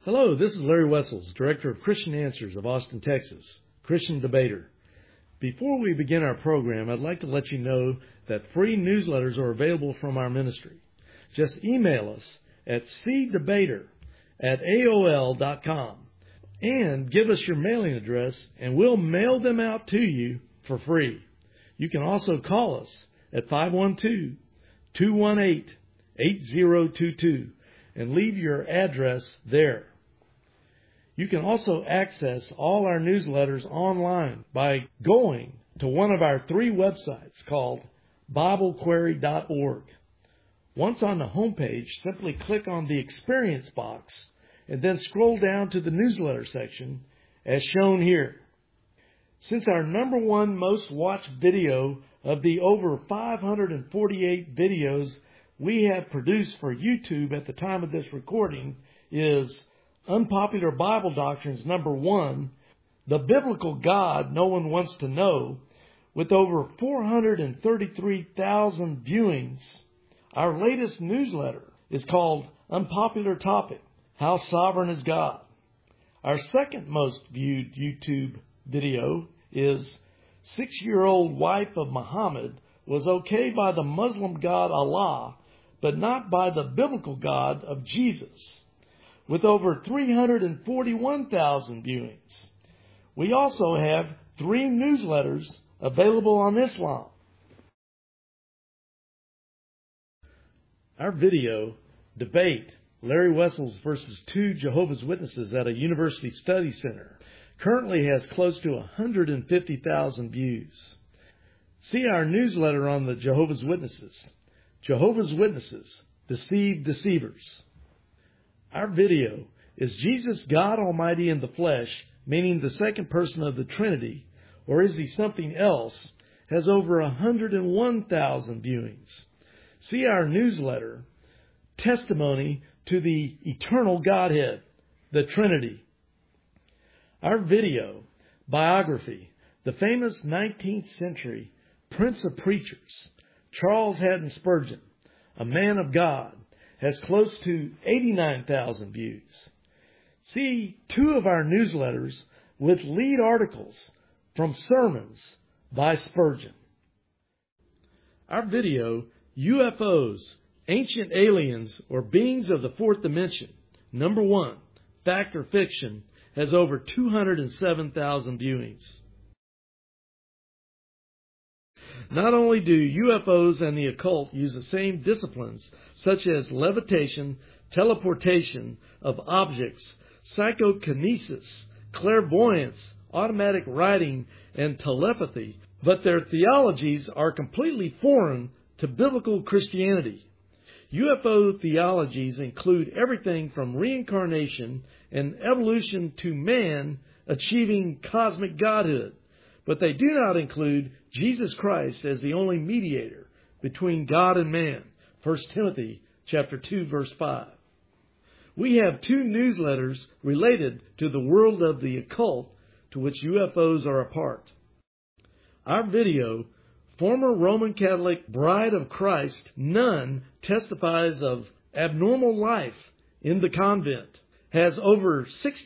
Hello, this is Larry Wessels, Director of Christian Answers of Austin, Texas, Christian debater. Before we begin our program, I'd like to let you know that free newsletters are available from our ministry. Just email us at cdebater@aol.com and give us your mailing address, and we'll mail them out to you for free. You can also call us at 512-218-8022 and leave your address there. You can also access all our newsletters online by going to one of our three websites called BibleQuery.org. Once on the homepage, simply click on the Experience box and then scroll down to the newsletter section as shown here. Since our number one most watched video of the over 548 videos we have produced for YouTube at the time of this recording is Unpopular Bible Doctrines number 1, The Biblical God No One Wants to Know, with over 433,000 viewings. Our latest newsletter is called Unpopular Topic, How Sovereign is God. Our second most viewed YouTube video is 6-year-old wife of Muhammad was okay by the Muslim God Allah, but not by the biblical God of Jesus, with over 341,000 viewings. We also have 3 newsletters available on Islam. Our video, Debate, Larry Wessels versus 2 Jehovah's Witnesses at a University Study Center, currently has close to 150,000 views. See our newsletter on the Jehovah's Witnesses. Jehovah's Witnesses, Deceive Deceivers. Our video, Is Jesus God Almighty in the flesh, meaning the second person of the Trinity, or is he something else, has over 101,000 viewings. See our newsletter, Testimony to the Eternal Godhead, the Trinity. Our video, Biography, the famous 19th century Prince of Preachers, Charles Haddon Spurgeon, a man of God, has close to 89,000 views. See 2 of our newsletters with lead articles from sermons by Spurgeon. Our video, UFOs, Ancient Aliens or Beings of the Fourth Dimension, number 1, Fact or Fiction, has over 207,000 viewings. Not only do UFOs and the occult use the same disciplines, such as levitation, teleportation of objects, psychokinesis, clairvoyance, automatic writing, and telepathy, but their theologies are completely foreign to biblical Christianity. UFO theologies include everything from reincarnation and evolution to man achieving cosmic godhood, but they do not include Jesus Christ as the only mediator between God and man. 1 Timothy chapter 2, verse 5. We have 2 newsletters related to the world of the occult to which UFOs are a part. Our video, Former Roman Catholic Bride of Christ Nun Testifies of Abnormal Life in the Convent, has over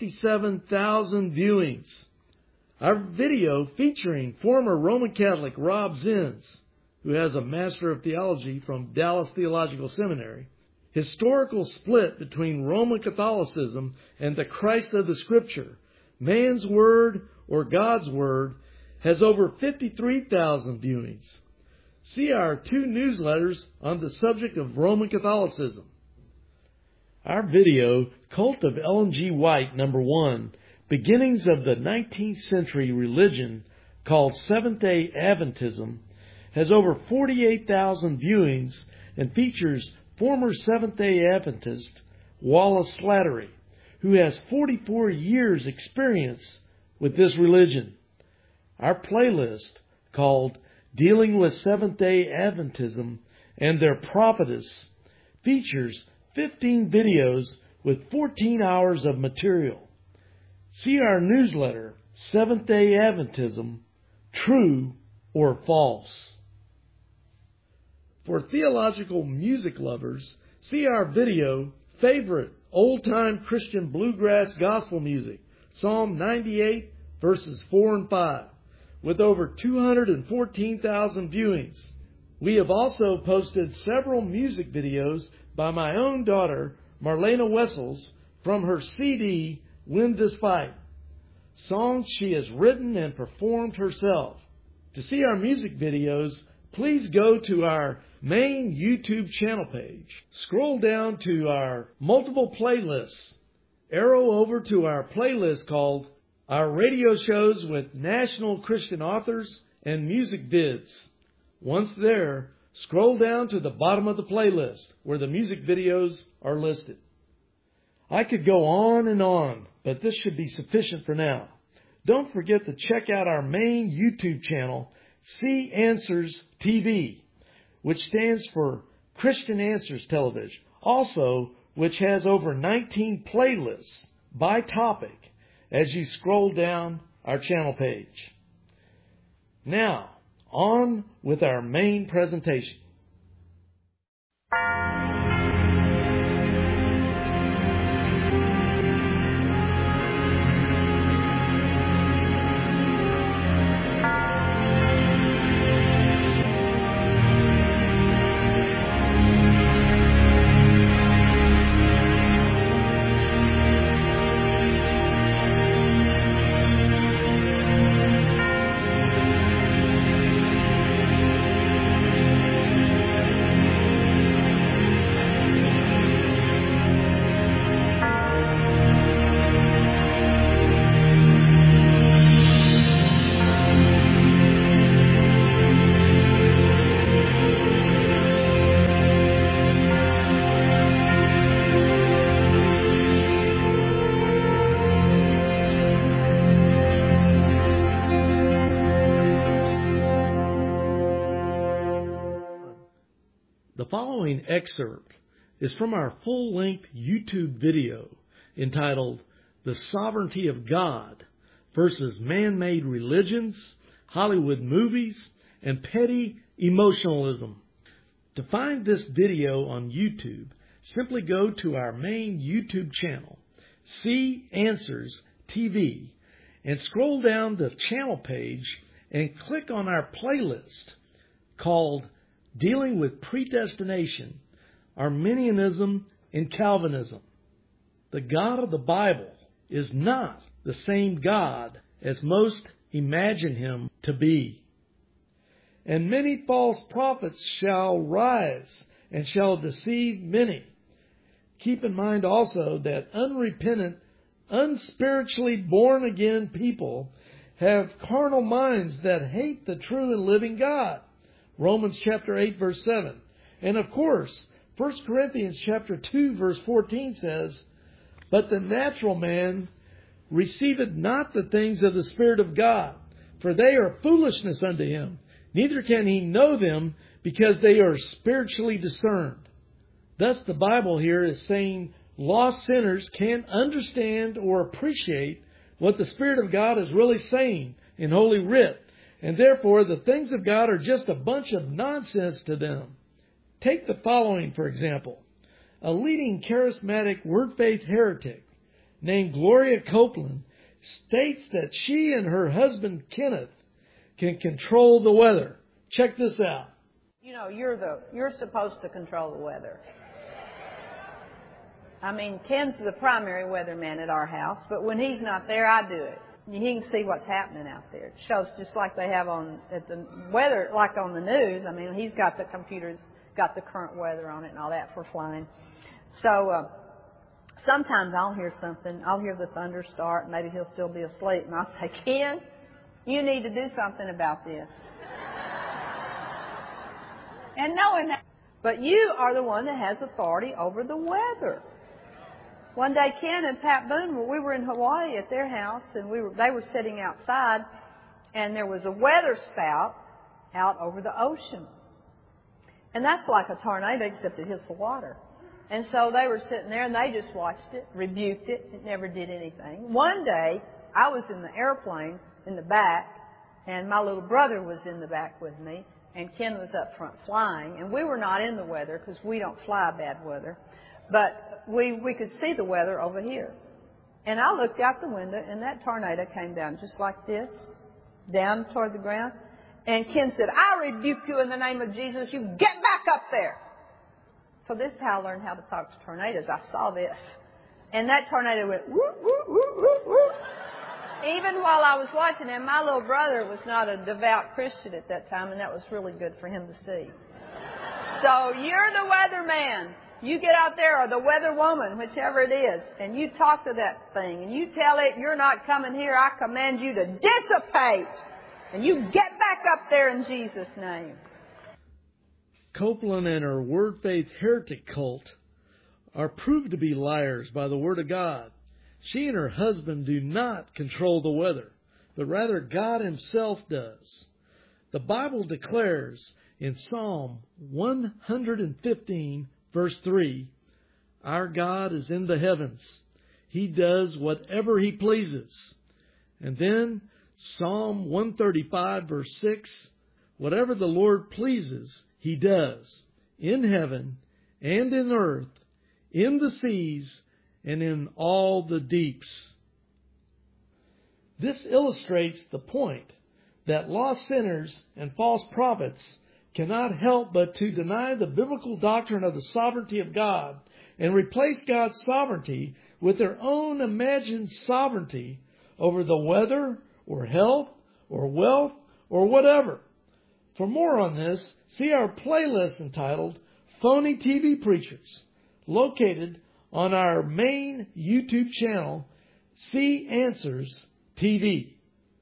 67,000 viewings. Our video featuring former Roman Catholic Rob Zins, who has a Master of Theology from Dallas Theological Seminary, Historical Split Between Roman Catholicism and the Christ of the Scripture, Man's Word or God's Word, has over 53,000 viewings. See our 2 newsletters on the subject of Roman Catholicism. Our video, Cult of Ellen G. White, number 1, Beginnings of the 19th Century Religion, called Seventh-day Adventism, has over 48,000 viewings and features former Seventh-day Adventist Wallace Slattery, who has 44 years' experience with this religion. Our playlist, called Dealing with Seventh-day Adventism and Their Prophetess, features 15 videos with 14 hours of material. See our newsletter, Seventh-day Adventism, True or False. For theological music lovers, see our video, Favorite old-time Christian bluegrass gospel music, Psalm 98, verses 4 and 5, with over 214,000 viewings. We have also posted several music videos by my own daughter, Marlena Wessels, from her CD, Win This Fight, songs she has written and performed herself. To see our music videos, please go to our main YouTube channel page. Scroll down to our multiple playlists. Arrow over to our playlist called Our Radio Shows with National Christian Authors and Music Vids. Once there, scroll down to the bottom of the playlist where the music videos are listed. I could go on, but this should be sufficient for now. Don't forget to check out our main YouTube channel, See Answers TV, which stands for Christian Answers Television. Also, which has over 19 playlists by topic as you scroll down our channel page. Now, on with our main presentation. The following excerpt is from our full-length YouTube video entitled The Sovereignty of God versus Man-Made Religions, Hollywood Movies, and Petty Emotionalism. To find this video on YouTube, simply go to our main YouTube channel, See Answers TV, and scroll down the channel page and click on our playlist called Dealing with Predestination, Arminianism, and Calvinism. The God of the Bible is not the same God as most imagine Him to be. And many false prophets shall rise and shall deceive many. Keep in mind also that unrepentant, unspiritually born again people have carnal minds that hate the true and living God. Romans chapter 8, verse 7. And of course, 1 Corinthians chapter 2, verse 14 says, But the natural man receiveth not the things of the Spirit of God, for they are foolishness unto him. Neither can he know them, because they are spiritually discerned. Thus the Bible here is saying lost sinners can't understand or appreciate what the Spirit of God is really saying in Holy Writ. And therefore, the things of God are just a bunch of nonsense to them. Take the following, for example. A leading charismatic word-faith heretic named Gloria Copeland states that she and her husband, Kenneth, can control the weather. Check this out. You know, you're supposed to control the weather. I mean, Ken's the primary weatherman at our house, but when he's not there, I do it. You can see what's happening out there. It shows just like they have at the weather, like on the news. I mean, he's got the computers, got the current weather on it and all that for flying. So sometimes I'll hear something. I'll hear the thunder start, and maybe he'll still be asleep, and I'll say, Ken, you need to do something about this. And knowing that, but you are the one that has authority over the weather. One day, Ken and Pat Boone, we were in Hawaii at their house, and they were sitting outside, and there was a weather spout out over the ocean. And that's like a tornado, except it hits the water. And so they were sitting there, and they just watched it, rebuked it. It never did anything. One day, I was in the airplane in the back, and my little brother was in the back with me, and Ken was up front flying. And we were not in the weather because we don't fly bad weather. But we could see the weather over here. And I looked out the window, and that tornado came down just like this, down toward the ground. And Ken said, I rebuke you in the name of Jesus. You get back up there. So this is how I learned how to talk to tornadoes. I saw this. And that tornado went whoop, whoop, whoop, whoop, whoop. Even while I was watching him, my little brother was not a devout Christian at that time, and that was really good for him to see. So you're the weatherman. You get out there, or the weather woman, whichever it is, and you talk to that thing, and you tell it, you're not coming here. I command you to dissipate. And you get back up there in Jesus' name. Copeland and her Word Faith heretic cult are proved to be liars by the Word of God. She and her husband do not control the weather, but rather God Himself does. The Bible declares in Psalm 115, verse 3, our God is in the heavens. He does whatever He pleases. And then Psalm 135, verse 6, whatever the Lord pleases, He does, in heaven and in earth, in the seas, and in all the deeps. This illustrates the point that lost sinners and false prophets cannot help but to deny the biblical doctrine of the sovereignty of God and replace God's sovereignty with their own imagined sovereignty over the weather or health or wealth or whatever. For more on this, see our playlist entitled Phony TV Preachers, located on our main YouTube channel, See Answers TV.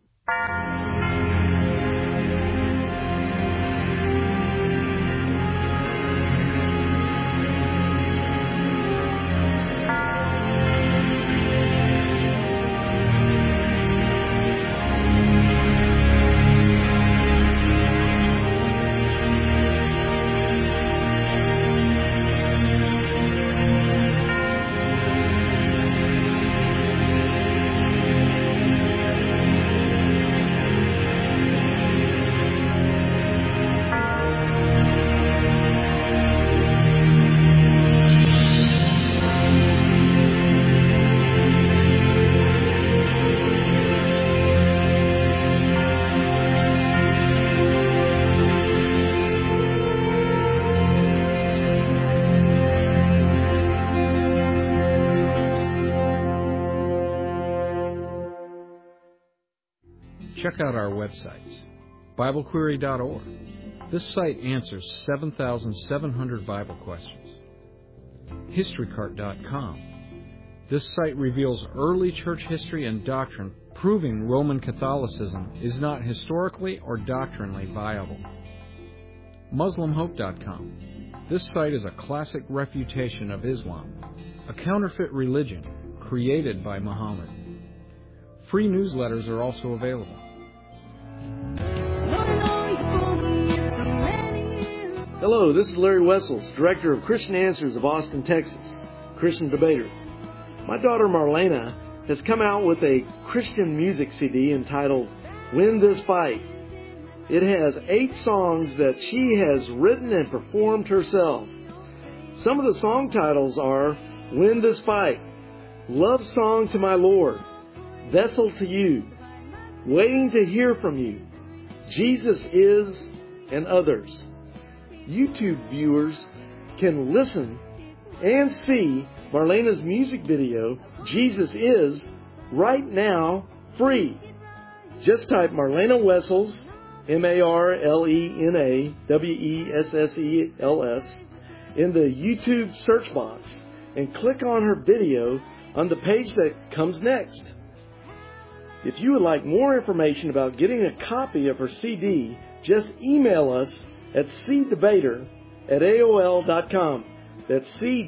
Check out our websites, BibleQuery.org. This site answers 7,700 Bible questions. HistoryCart.com. This site reveals early church history and doctrine, proving Roman Catholicism is not historically or doctrinally viable. MuslimHope.com. This site is a classic refutation of Islam, a counterfeit religion created by Muhammad. Free newsletters are also available. Hello, this is Larry Wessels, Director of Christian Answers of Austin, Texas, Christian debater. My daughter Marlena has come out with a Christian music CD entitled Win This Fight. It has 8 songs that she has written and performed herself. Some of the song titles are Win This Fight, Love Song to My Lord, Vessel to You, Waiting to Hear From You, Jesus Is, and others. YouTube viewers can listen and see Marlena's music video, Jesus Is, right now, free. Just type Marlena Wessels, MarlenaWessels, in the YouTube search box and click on her video on the page that comes next. If you would like more information about getting a copy of her CD, just email us at cdebater@AOL.com. That's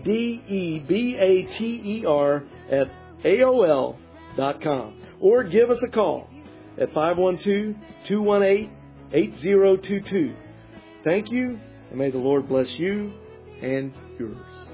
CDEBATER@AOL.com. Or give us a call at 512-218-8022. Thank you, and may the Lord bless you and yours.